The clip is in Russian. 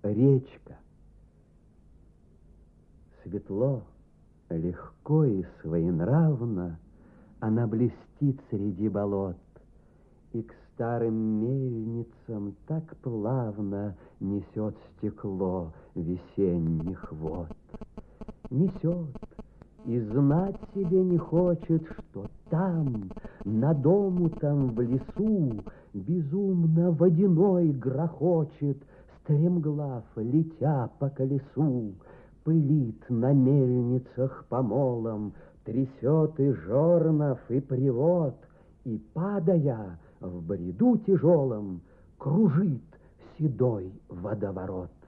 Речка. Светло, легко и своенравно она блестит среди болот, и к старым мельницам так плавно несет стекло весенних вод. Несет, и знать себе не хочет, что там, над омутом в лесу, безумно водяной грохочет, стремглав, летя по колесу, пылит на мельницах помолом, трясет и жорнов, и привод, и, падая в бреду тяжелом, кружит седой водоворот.